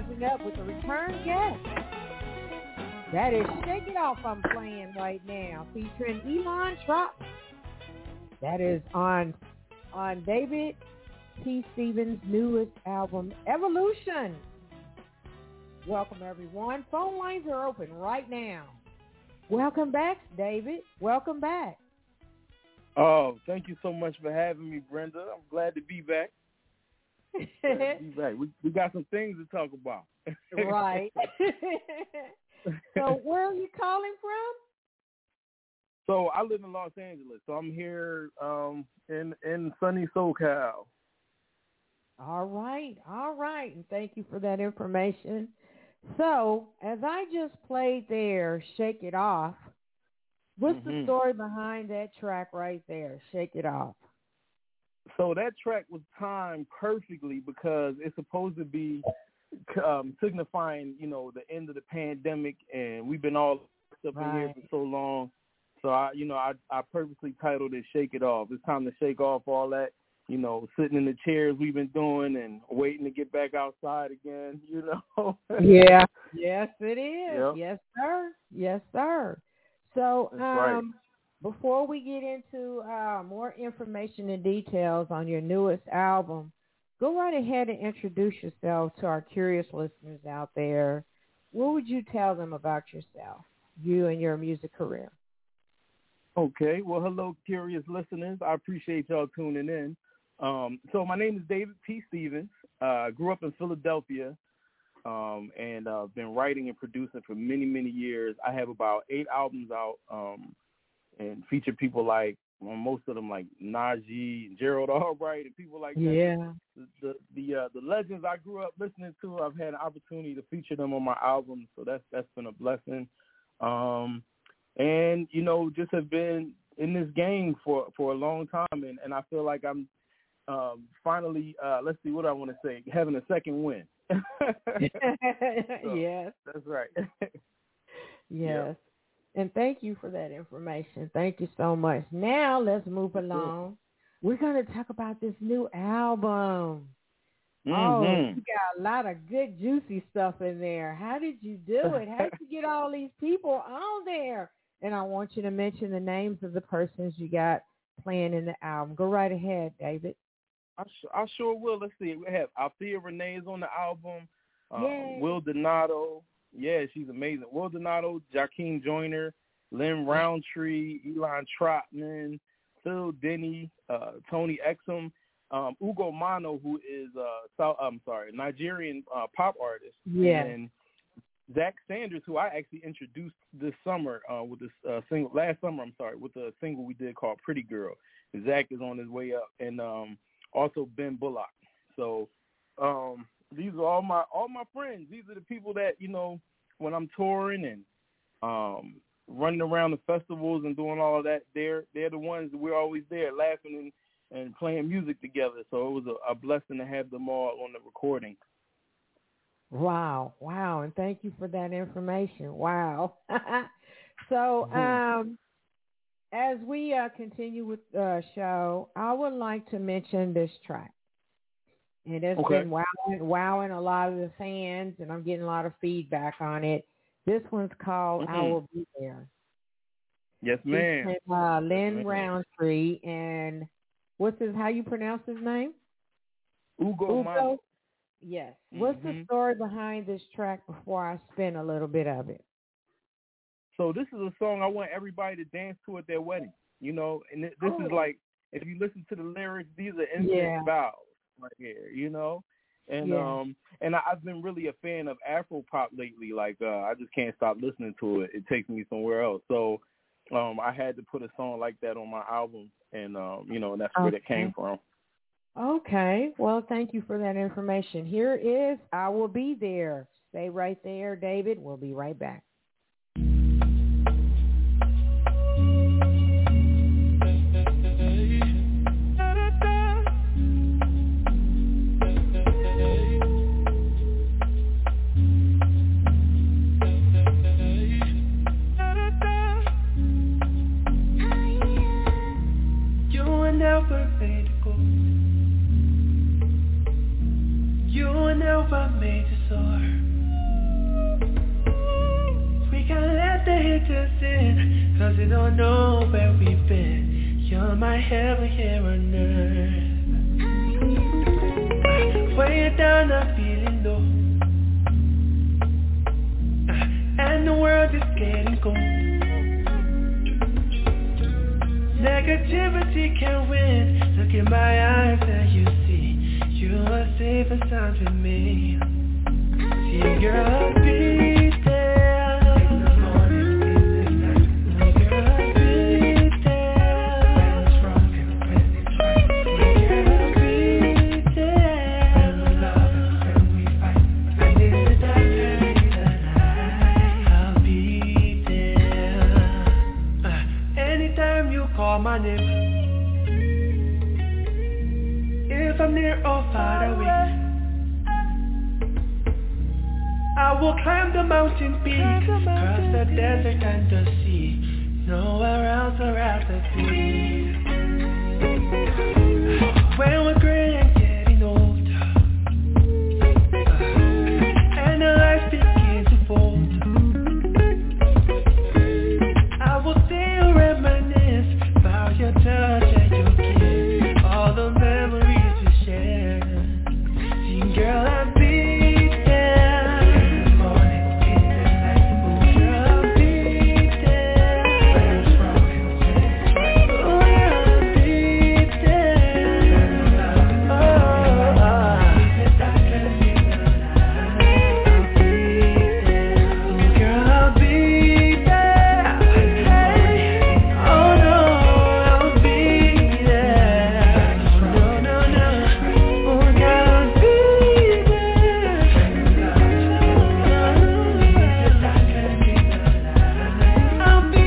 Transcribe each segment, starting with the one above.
jazzing up with a return guest. That is Shake It Off I'm playing right now, featuring Elon Trot. That is on David P. Stevens' newest album, Evolution. Welcome, everyone. Phone lines are open right now. Welcome back, David. Welcome back. Oh, thank you so much for having me, Brenda. I'm glad to be back. We got some things to talk about. Right. So where are you calling from? So I live in Los Angeles. So I'm here in sunny SoCal. All right. And thank you for that information. So as I just played there, Shake It Off, what's the story behind that track right there, Shake It Off? So that track was timed perfectly because it's supposed to be signifying, the end of the pandemic, and we've been all up in here for so long. So I purposely titled it "Shake It Off." It's time to shake off all that, sitting in the chairs we've been doing and waiting to get back outside again. Yeah. Yes, it is. Yep. Yes, sir. Yes, sir. So, right. Before we get into more information and details on your newest album, go right ahead and introduce yourself to our curious listeners out there. What would you tell them about yourself, you and your music career? Okay. Well, hello, curious listeners. I appreciate y'all tuning in. So my name is David P. Stevens. Grew up in Philadelphia and been writing and producing for many, many years. I have about 8 albums out and feature people like, most of them like Najee and Gerald Albright and people like that. Yeah. The legends I grew up listening to, I've had an opportunity to feature them on my album, so that's been a blessing. And just have been in this game for a long time, and I feel like I'm finally, let's see what I want to say, having a second win. So, yes. That's right. Yes. Yeah. And thank you for that information. Thank you so much. Now let's move along. We're going to talk about this new album. Oh, you got a lot of good, juicy stuff in there. How did you do it? How did you get all these people on there? And I want you to mention the names of the persons you got playing in the album. Go right ahead, David. I sure will. Let's see. We have Althea Renee is on the album. Yay. Will Donato. Yeah, she's amazing. Will Donato, Jakeem Joyner, Lynn Roundtree, Elon Trotman, Phil Denny, Tony Exum, Ugo Mano, who is Nigerian pop artist. Yeah. And Zach Sanders, who I actually introduced this summer with this single last summer. With a single we did called "Pretty Girl." And Zach is on his way up, and also Ben Bullock. So these are all my friends. These are the people that when I'm touring and running around the festivals and doing all of that. They're the ones that we're always there, laughing and playing music together. So it was a blessing to have them all on the recording. Wow. And thank you for that information. Wow. So as we continue with the show, I would like to mention this track. It has been wowing a lot of the fans, and I'm getting a lot of feedback on it. This one's called "I Will Be There." Yes, ma'am. Lynn Roundtree, and how you pronounce his name? Ugo Mano. Yes. What's the story behind this track before I spin a little bit of it? So this is a song I want everybody to dance to at their wedding, and this is like, if you listen to the lyrics, these are instant vows right here, and I've been really a fan of Afro pop lately. Like, I just can't stop listening to it. It takes me somewhere else. So I had to put a song like that on my album, and that's where that came from. Okay. Well, thank you for that information. Here is "I Will Be There." Stay right there, David. We'll be right back. You were never made to soar. to sin, 'cause you don't know where we've been. You're my heaven here on earth. Way down, I'm feeling low, and the world is getting cold. Negativity can win. Look in my eyes and you see you are safe and sound with me. See, girl, I'll be there in the morning, in the night. Girl, I'll be there when it's wrong and when it's right. Girl, I'll be there when we love and when we fight. And in the dark and in the night, I'll be there. Anytime you call my name, if I'm near or far away, I will climb the mountain peak, cross the desert and the sea. Nowhere else I'd rather be. When we're gray and getting old, and the lights begin to fold, I will still reminisce about your touch and your kiss, all the memories we shared. See, girl, I'll be there in the morning, in the night. Oh, girl, I'll be there when it's wrong and when it's right. Oh, girl, I'll be there. Oh, in the dark and in the night, I'll be there. Oh, girl, I'll be there. Hey, oh no, I'll be there. No, no, no. Oh, girl, I'll be there. I'll be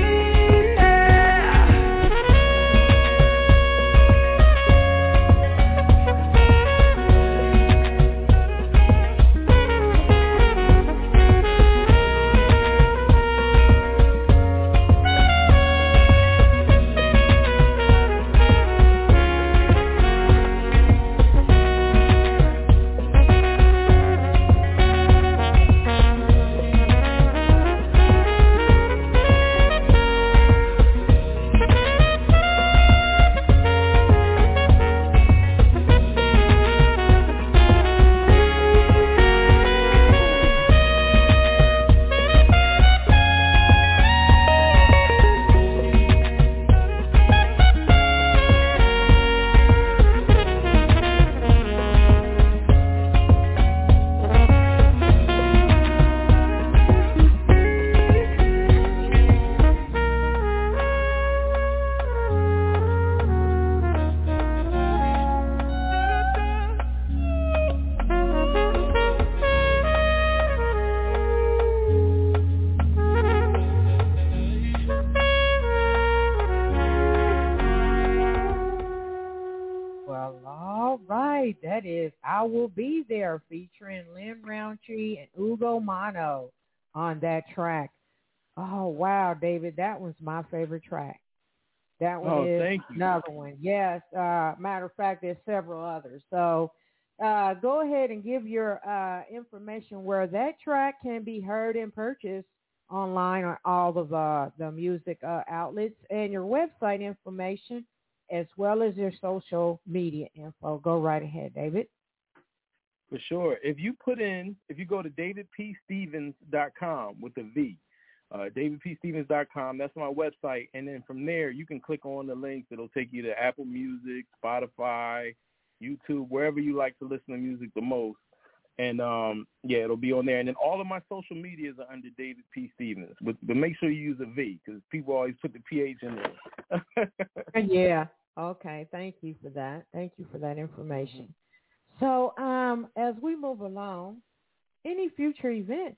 Well, all right. That is I Will Be There featuring Lynn Roundtree and Ugo Mano on that track. Oh, wow, David. That was my favorite track. That one is thank you. another one. Yes. Matter of fact, there's several others. So go ahead and give your information where that track can be heard and purchased online on all of the music outlets, and your website information, as well as your social media info. Go right ahead, David. For sure. If you go to davidpstevens.com with a V, davidpstevens.com, that's my website. And then from there, you can click on the links. It'll take you to Apple Music, Spotify, YouTube, wherever you like to listen to music the most. And, it'll be on there. And then all of my social medias are under David P. Stevens. But make sure you use a V, because people always put the PH in there. Yeah. Okay. Thank you for that. Thank you for that information. So as we move along, any future events,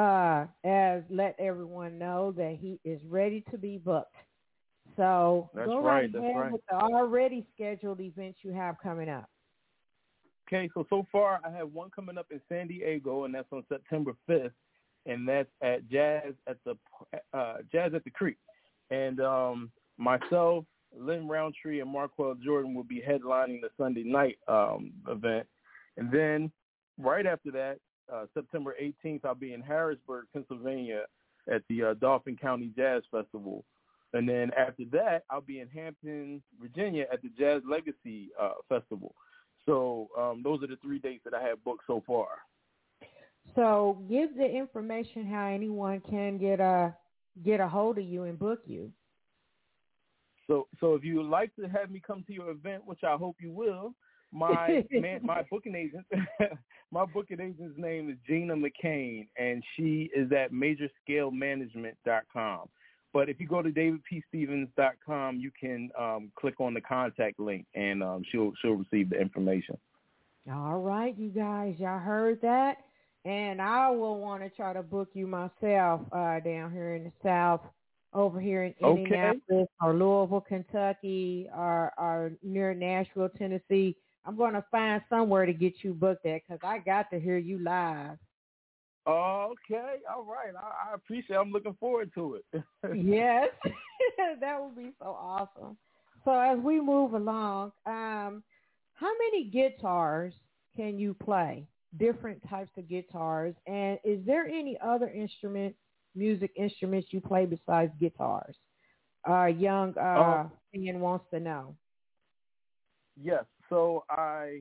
as let everyone know that he is ready to be booked. So go right ahead with the already scheduled events you have coming up. Okay, so far I have one coming up in San Diego, and that's on September 5th, and that's at Jazz at the Creek. And myself, Lynn Roundtree, and Marquel Jordan will be headlining the Sunday night event. And then right after that, September 18th, I'll be in Harrisburg, Pennsylvania, at the Dauphin County Jazz Festival. And then after that, I'll be in Hampton, Virginia at the Jazz Legacy Festival. So those are the 3 dates that I have booked so far. So give the information how anyone can get a hold of you and book you. So if you would like to have me come to your event, which I hope you will, my booking agent, my booking agent's name is Gina McCain, and she is at majorscalemanagement.com. But if you go to davidpstevens.com, you can click on the contact link, and she'll receive the information. All right, you guys, y'all heard that? And I will want to try to book you myself down here in the South, over here in Indianapolis or Louisville, Kentucky, or near Nashville, Tennessee. I'm going to find somewhere to get you booked at because I got to hear you live. Okay, all right. I appreciate it. I'm looking forward to it. Yes, that would be so awesome. So as we move along, how many guitars can you play? Different types of guitars. And is there any other music instruments you play besides guitars? Young Ian wants to know. Yes. So I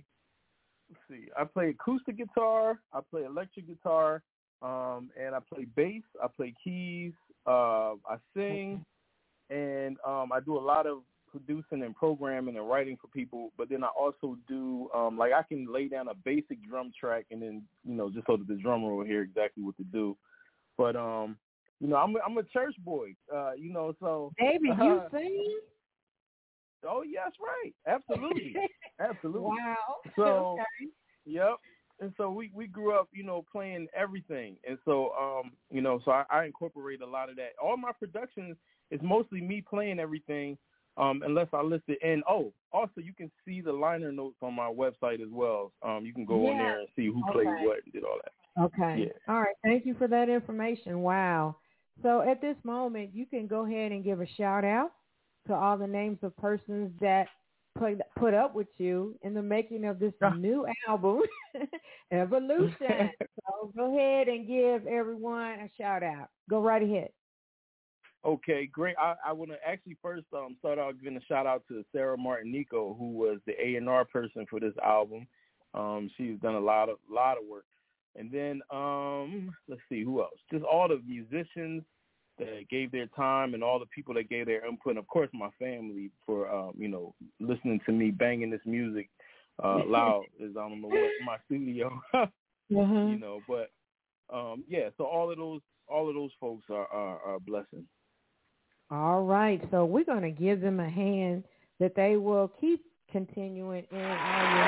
play acoustic guitar, I play electric guitar, and I play bass, I play keys, I sing, and I do a lot of producing and programming and writing for people, but then I also do, I can lay down a basic drum track and then, just so that the drummer will hear exactly what to do. But, I'm a church boy, so. Baby, you sing? Oh, yes, right. Absolutely. Absolutely. Wow. So, okay. Yep. And so we grew up, playing everything. And so, so I incorporate a lot of that. All my productions is mostly me playing everything, unless I list it. And, also you can see the liner notes on my website as well. You can go on there and see who played what and did all that. Okay. Yeah. All right. Thank you for that information. Wow. So at this moment, you can go ahead and give a shout out to all the names of persons that put up with you in the making of this new album, Evolution. So go ahead and give everyone a shout out. Go right ahead. Okay, great. I want to actually first start out giving a shout out to Sarah Martinico, who was the A&R person for this album. She's done a lot of work. And then let's see who else. Just all the musicians that gave their time and all the people that gave their input, and of course my family for listening to me banging this music loud as I don't know what in my studio. But so all of those folks are a blessing. All right, so we're going to give them a hand that they will keep continuing in all your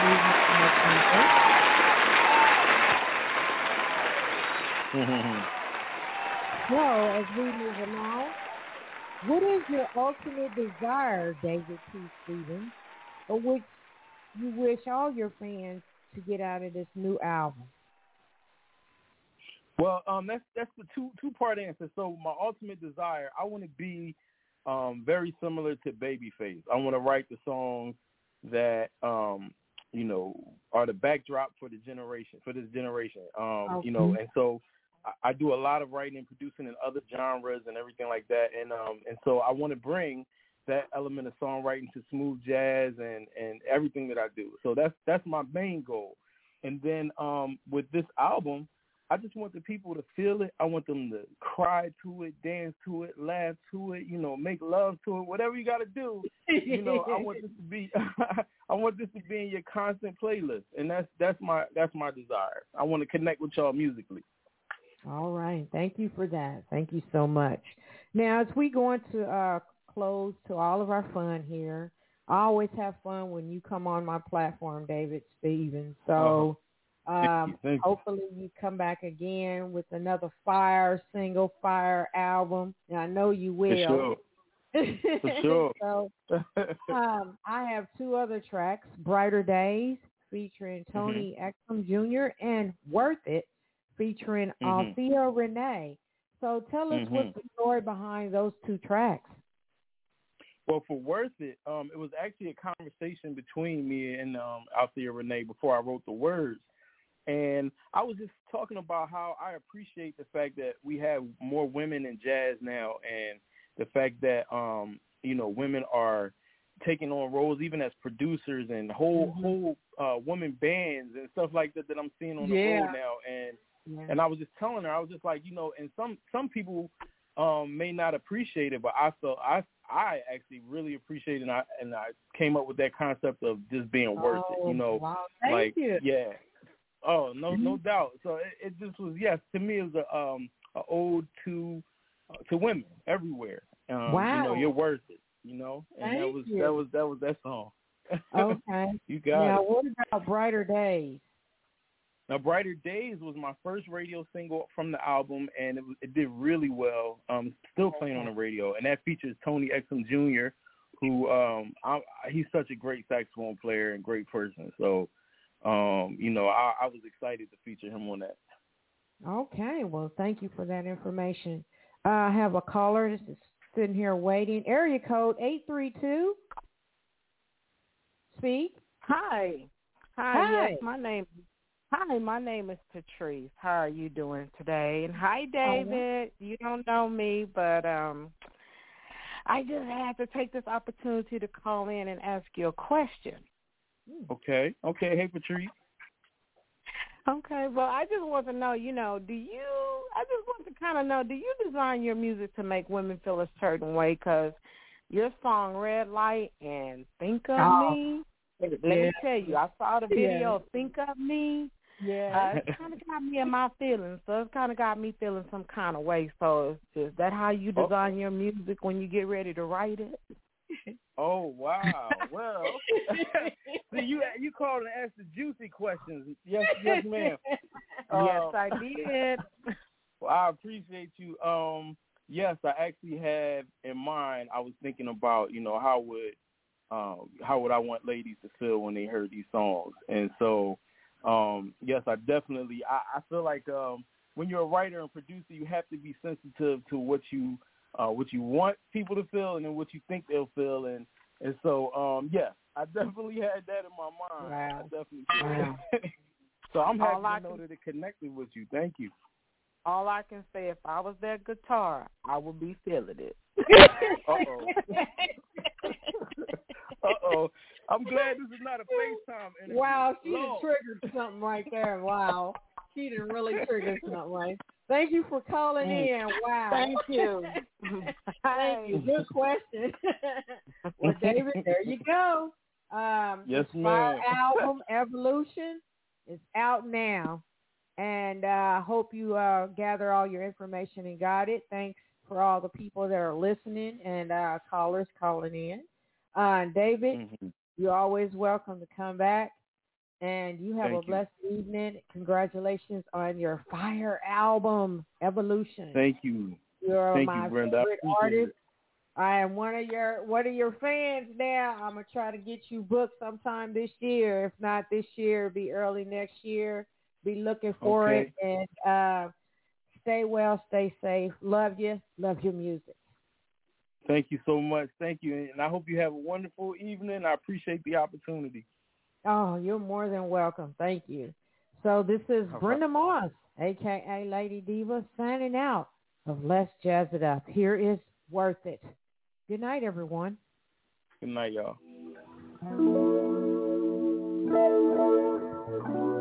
music. So, as we move along, what is your ultimate desire, David P. Stevens, or which you wish all your fans to get out of this new album? Well, that's the two-part answer. So my ultimate desire, I want to be very similar to Babyface. I want to write the songs that are the backdrop for this generation. And so I do a lot of writing and producing in other genres and everything like that. And so I want to bring that element of songwriting to smooth jazz and everything that I do. So that's my main goal. And then with this album, I just want the people to feel it. I want them to cry to it, dance to it, laugh to it, make love to it, whatever you got to do. I want this to be I want this to be in your constant playlist. And that's my desire. I want to connect with y'all musically. All right. Thank you for that. Thank you so much. Now, as we go into close to all of our fun here, I always have fun when you come on my platform, David Stevens. So Thank you. Hopefully you come back again with another fire album. And I know you will. For sure. So I have 2 other tracks, Brighter Days, featuring Tony Exum Jr., and Worth It, featuring Althea Renee. So tell us what's the story behind those 2 tracks. Well, for Worth It, it was actually a conversation between me and Althea Renee before I wrote the words. And I was just talking about how I appreciate the fact that we have more women in jazz now, and the fact that women are taking on roles even as producers and whole woman bands and stuff like that I'm seeing on the road now. And I was just telling her, I was just like, and some people may not appreciate it, but I felt I actually really appreciate it, and I came up with that concept of just being worth it, Wow. Thank you. Yeah. Oh, no doubt. So it just was, yes, to me it was a ode to women everywhere. Wow. You're worth it, and that was that song. Okay. You got it. Now, what about Brighter Days? Now, Brighter Days was my first radio single from the album, and it did really well. Still playing on the radio, and that features Tony Exum Jr., who he's such a great saxophone player and great person. So, I was excited to feature him on that. Okay, well, thank you for that information. I have a caller that's sitting here waiting. Area code 832. Speak. Hi. Yes, my name is Patrice. How are you doing today? And hi, David. You don't know me, but I just had to take this opportunity to call in and ask you a question. Okay. Hey, Patrice. Okay. Well, I just want to know, do you design your music to make women feel a certain way? Because your song Red Light and Think of Me, let me tell you, I saw the video of Think of Me. Yeah. It kind of got me in my feelings, so it kind of got me feeling some kind of way. So is that how you design your music when you get ready to write it? Oh, wow. Well, see, you called and asked the juicy questions. Yes, ma'am. Yes, I did. Well, I appreciate you. Yes, I actually had in mind, I was thinking about, how would I want ladies to feel when they heard these songs. And so, yes, I definitely, I feel like when you're a writer and producer, you have to be sensitive to what you want people to feel and then what you think they'll feel. And so, yes, I definitely had that in my mind. Wow. I definitely did. So I'm happy to know that it connected with you. Thank you. All I can say, if I was that guitar, I would be feeling it. Uh-oh. Uh-oh. I'm glad this is not a FaceTime interview. Wow, she done triggered something right there. Wow. She done really triggered something right. Thank you for calling in. Wow. Thank you. Thank you. Good question. Well, David, there you go. Yes, the ma'am. Fire album, Evolution, is out now. And I hope you gather all your information and got it. Thanks for all the people that are listening and callers calling in. David, you're always welcome to come back. And you have a blessed evening. Congratulations on your Fire album, Evolution. Thank you. You're Thank my you, Brenda. favorite artist. I am one of your fans now. I'm gonna try to get you booked sometime this year. If not this year, it'll be early next year. Be looking for it. And stay well, stay safe. Love you. Love your music. Thank you so much. Thank you. And I hope you have a wonderful evening. I appreciate the opportunity. Oh, you're more than welcome. Thank you. So this is Brenda Moss, a.k.a. Lady Diva, signing out of Let's Jazz It Up. Here is Worth It. Good night, everyone. Good night, y'all.